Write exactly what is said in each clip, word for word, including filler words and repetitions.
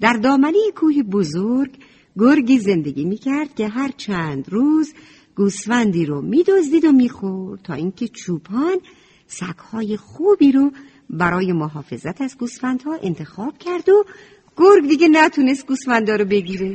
در دامنه کوه بزرگ گرگی زندگی میکرد که هر چند روز گوسفندی رو میدزدید و میخورد تا اینکه چوپان سگ‌های خوبی رو برای محافظت از گوسفندها انتخاب کرد و گرگ دیگه نتونست گوسفندا رو بگیره.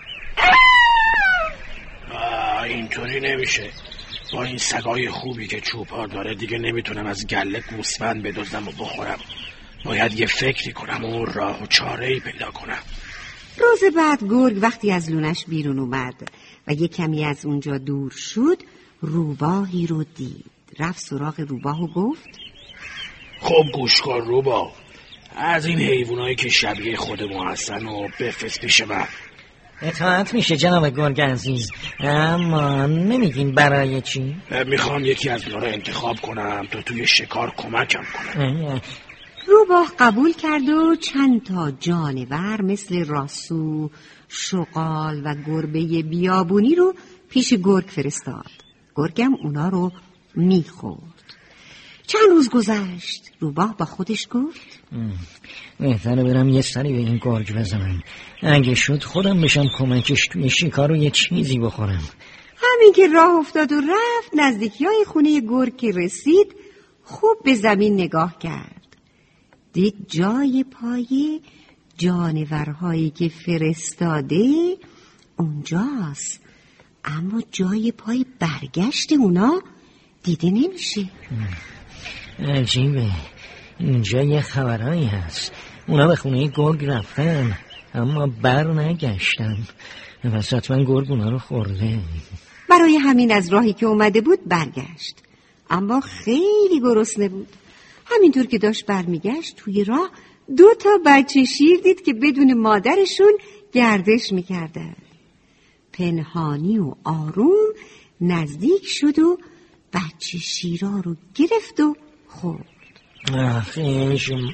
آه اینطوری نمیشه. با این سگای خوبی که چوپان داره دیگه نمیتونم از گله گوسفند بدزدم و بخورم. باید یه فکری کنم و راه و چاره‌ای پیدا کنم. روز بعد گرگ وقتی از لونش بیرون اومد و یه کمی از اونجا دور شد، روباهی رو دید. رفت سراغ روباه و گفت: خب گوش کن روباه، از این حیوانایی که شبیه خود ما هستن و بفرست پیش من. اطاعت میشه جناب گرگ عزیز، اما نمیگین برای چی؟ میخوام یکی از اونا رو انتخاب کنم تا توی شکار کمکم کنم. روباه قبول کرد و چند تا جانور مثل راسو، شغال و گربه بیابونی رو پیش گرگ فرستاد. گرگم اونا رو میخورد. چند روز گذشت. روباه با خودش گفت: بهتره برم یه سری به این گرگ بزنم، اگه شد خودم بشم کمکش توی شکار و یه چیزی بخورم. همین که راه افتاد و رفت نزدیکی های خونه گرگ که رسید، خوب به زمین نگاه کرد. دید جای پای جانورهایی که فرستاده اونجاست، اما جای پای برگشت اونا دیده نمیشه. عجیبه، اینجا یه خبرایی هست. اونا به خونه گرگ رفتن اما بر نگشتن، پس حتما گرگ اونا رو خورده. برای همین از راهی که اومده بود برگشت، اما خیلی گرسنه بود. همینطور که داشت برمیگشت توی راه دو تا بچه شیر دید که بدون مادرشون گردش میکردن. پنهانی و آروم نزدیک شد و بچه شیرا رو گرفت و خورد. خیلی شم...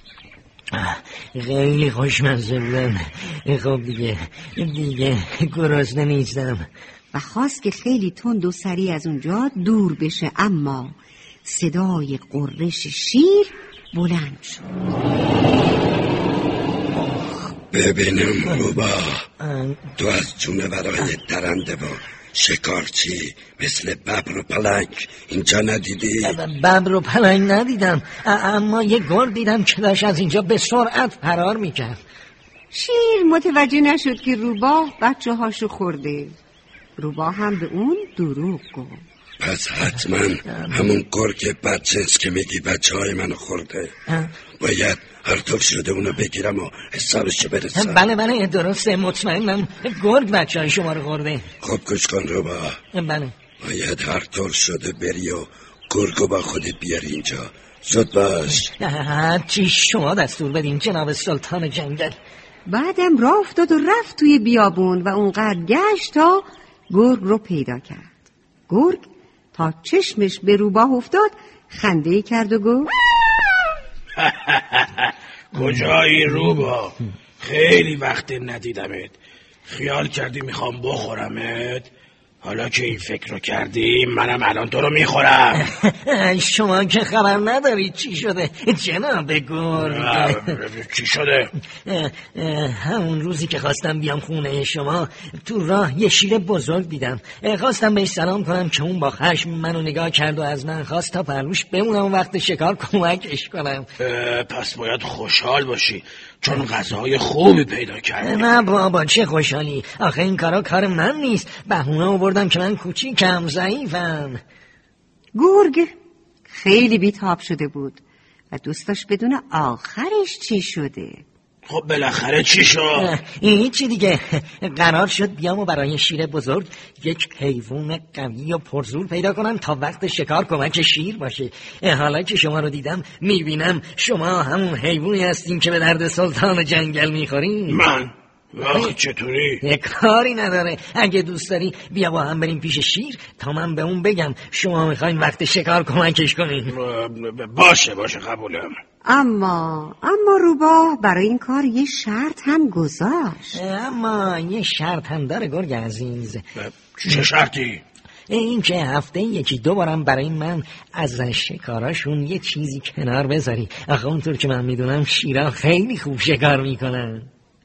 خیلی خوشمزه بودن. خب دیگه دیگه گرسنه نیستم. و خواست که خیلی تند و سریع از اونجا دور بشه، اما صدای قررش شیر بلند شد. ببینم روبا، تو از جونورای درنده و شکارچی مثل ببر و پلنگ اینجا ندیدی؟ ببر و پلنگ ندیدم، اما یه گرگ دیدم که داشت از اینجا به سرعت فرار میکرد. شیر متوجه نشد که روباه بچه هاشو خورده. روباه هم به اون دروغ گفت. پس حتما همون گرگ بدجنس که میگی بچه های منو خورده. باید هر طور شده اونو بگیرم و حسابشو برسم. بله بله درسته، مطمئنم گرگ بچه های شما رو خورده. خب گوش کن روبا، بله باید هر طور شده بری و گرگو با خودت بیاری اینجا. زود باش. چی شما دستور بدین جناب سلطان جنگل. بعدم راه افتاد و رفت توی بیابون و اونقدر گشت تا گرگ رو پیدا کرد. گرگ تا چشمش به روباه افتاد خنده‌ای کرد و گفت: کجایی روباه؟ خیلی وقت ندیدمت. خیال کردی میخوام بخورمت؟ حالا که این فکر رو کردی منم الان تو رو میخورم. شما که خبر ندارید چی شده جناب گرگ. چی شده؟ همون روزی که خواستم بیام خونه شما تو راه یه شیر بزرگ دیدم. خواستم بهش سلام کنم که اون با خشم منو نگاه کرد و از من خواست تا پرلوش بمونم وقت شکار کمکش کنم. پس باید خوشحال باشی چون غذای خوبی پیدا کردی. نه بابا چه خوشحالی، آخه این کارا کار من نیست. بهونه آوردم که من کوچیکم، ضعیفم. گرگ خیلی بیتاب شده بود و دوست داشت بدون آخرش چی شده. خب بالاخره چی شد؟ این چی دیگه، قرار شد بیام و برای شیر بزرگ یک حیوان قوی و پرزور پیدا کنم تا وقت شکار کمک شیر باشه. حالا که شما رو دیدم میبینم شما همون حیوانی هستین که به درد سلطان جنگل میخورین. من؟ آخه چطوری؟ یه کاری نداره، اگه دوست داری بیا با هم بریم پیش شیر تا من به اون بگم شما میخواین وقت شکار کمکش کنین. باشه باشه قبولم. اما اما روباه برای این کار یه شرط هم گذاشت. اما یه شرط هم داره گرگ عزیز. چه شرطی؟ این که هفته یکی دو بارم برای من از شکاراشون یه چیزی کنار بذاری. آخه اونطور که من میدونم شیرا خیلی خوب شکار میکنن.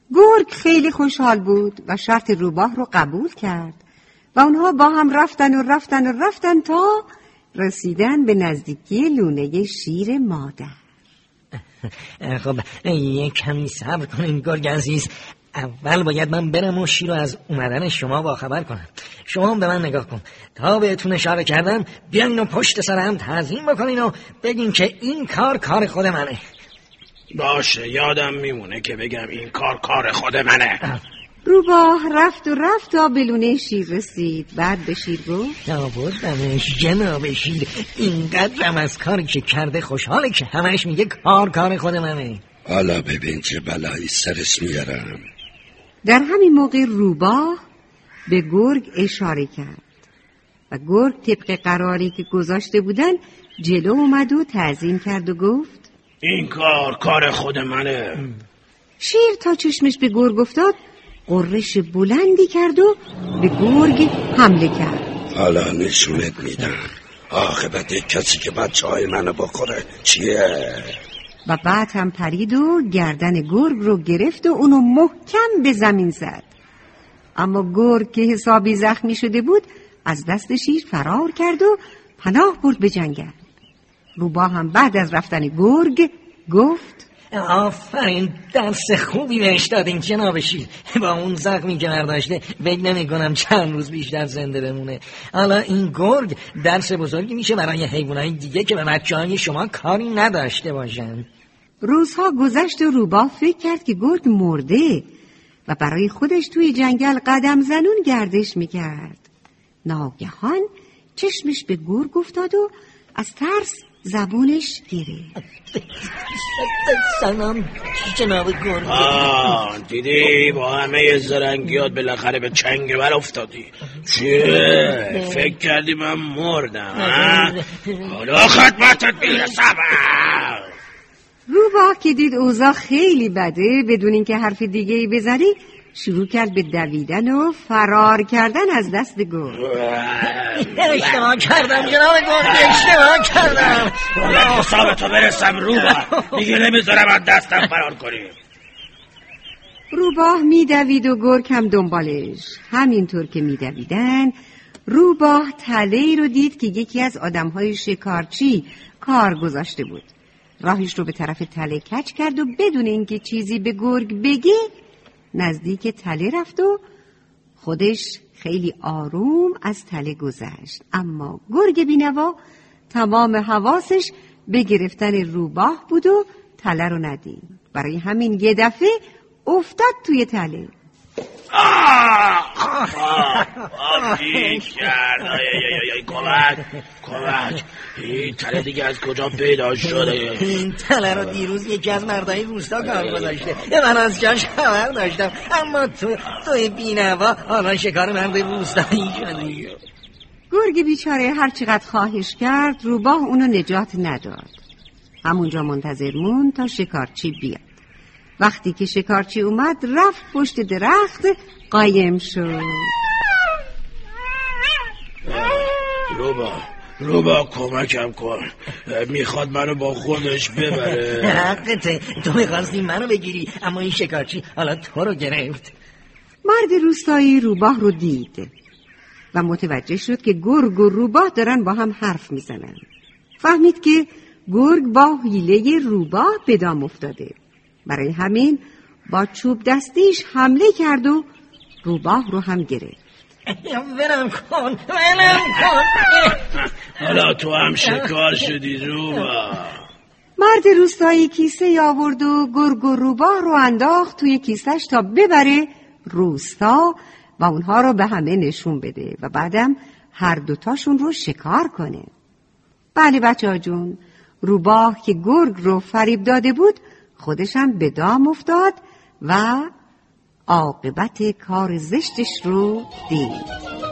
گرگ خیلی خوشحال بود و شرط روباه رو قبول کرد و اونها با هم رفتن و رفتن و رفتن تا رسیدن به نزدیکی لونه شیر مادر. خب یک کمی صبر کنین گرگ عزیز. اول باید من برم و شیر رو از اومدن شما باخبر کنم. شما به من نگاه کن، تا بهتون اشاره کردم بیاین و پشت سر هم تعظیم بکنین و بگین که این کار کار خود منه. باشه، یادم میمونه که بگم این کار کار خود منه. روباه رفت و رفت تا به لونه شیر رسید. بعد به شیر گفت آوردمش جناب شیر، اینقدرم از کاری که کرده خوشحاله که همش میگه کار کار خود منه. حالا ببین چه بلایی سرش میارم. در همین موقع روباه به گرگ اشاره کرد و گرگ طبق قراری که گذاشته بودن جلو اومد و تعظیم کرد و گفت این کار کار خود منه. شیر تا چشمش به گرگ افتاد قررش بلندی کرد و به گرگ حمله کرد. حالا نشونت میدم عاقبت کسی که بچه های منو بخوره چیه. و بعد هم پرید و گردن گرگ رو گرفت و اونو محکم به زمین زد. اما گرگ که حسابی زخمی شده بود از دست شیر فرار کرد و پناه برد به جنگل. روباه هم بعد از رفتن گرگ گفت آفرین، درس خوبی بهش دادین جناب شیر. با اون زخمی که برداشته فکر نمی کنم چند روز بیشتر زنده بمونه. حالا این گرگ درس بزرگی میشه برای حیوانای دیگه که به بچه‌های شما کاری نداشته باشن. روزها گذشت و روباه فکر کرد که گرگ مرده و برای خودش توی جنگل قدم زنون گردش میکرد. ناگهان چشمش به گرگ افتاد و از ترس زبونش گرفت. سلام جناب گرگ. آه دیدی با همه زرنگیات بالاخره به چنگ من افتادی. چیه؟ فکر کردی من مردم؟ حالا خدمتت میرسم. روباه که دید اوضاع خیلی بده بدون اینکه حرف دیگه ای بزنه شروع کرد به دویدن و فرار کردن از دست گرگ. اشتباه کردم جناب گرگ، اشتباه کردم. باید حسابتو برسم روباه، دیگه نمیذارم از دستم فرار کنی. روباه میدوید و گرگ هم دنبالش. همینطور که میدویدن روباه تله‌ای رو دید که یکی از آدمهای شکارچی کار گذاشته بود. راهش رو به طرف تله کج کرد و بدون اینکه چیزی به گرگ بگه نزدیک تله رفت و خودش خیلی آروم از تله گذشت. اما گرگ بینوا تمام حواسش به گرفتن روباه بود و تله رو ندید. برای همین یه دفعه افتاد توی تله. آه آه این کرد. کمک کمک، این تله دیگه از کجا پیدا شده؟ این تله رو دیروز یکی از مردای روستا کار گذاشته، من از جاش خبر داشتم، اما تو توی بینوا حالا شکار مرد روستایی شدی. گرگ بیچاره هر چقدر خواهش کرد روباه اونو نجات نداد. همونجا منتظر موند تا شکارچی بیاد. وقتی که شکارچی اومد رفت پشت درخت قایم شد. روبا روبا کمکم کن، میخواد منو با خودش ببره. حقته، تو میخواستی منو بگیری اما این شکارچی حالا تو رو گرفت. مرد روستایی روباه رو دید و متوجه شد که گرگ و روباه دارن با هم حرف میزنن. فهمید که گرگ با حیله روباه به دام افتاده. برای همین با چوب دستیش حمله کرد و روباه رو هم گرفت. ولم کن ولم کن. حالا تو هم شکار شدی روباه. مرد روستایی کیسه آورد و گرگ و روباه رو انداخت توی کیسهش تا ببره روستا و اونها رو به همه نشون بده و بعدم هر دوتاشون رو شکار کنه. بله بچه ها جون، روباه که گرگ رو فریب داده بود خودش هم به دام افتاد و عاقبت کار زشتش رو دید.